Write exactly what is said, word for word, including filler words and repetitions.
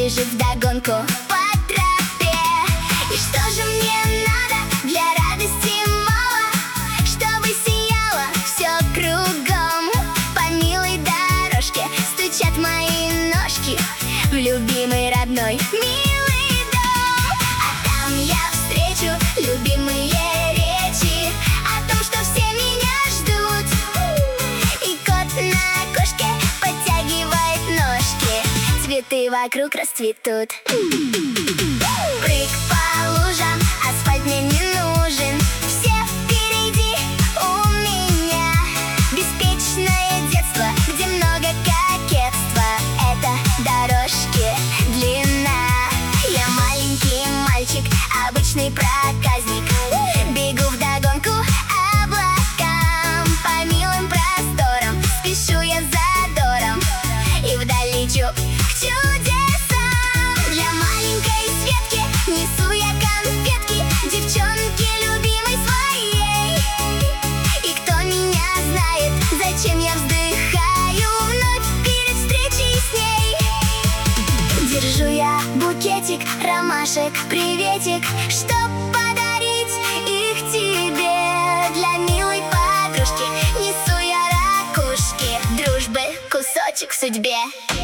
бежит вдогонку по тропе. И что же мне надо для радости мало? Чтобы сияло все кругом. По милой дорожке стучат мои ножки в любимый родной милый дом. А там я встречу любимые речи о том, что все меня ждут. И кот на окошке подтягивает ножки, цветы вокруг расцветут. Прыг по лужам, асфальт мне не нужен, все впереди у меня. Беспечное детство, где много кокетства, это дорожки длина. Я маленький мальчик, обычный проказник, бегу вдогонку облакам. По милым просторам спешу я задором и вдаль лечу к чудесам. Для маленькой Светки несу я конфетки, девчонки любимой своей. И кто меня знает, зачем я вздыхаю вновь перед встречей с ней. Держу я букетик ромашек, приветик, чтоб подарить их тебе. Для милой подружки несу я ракушки, дружбы кусочек в судьбе.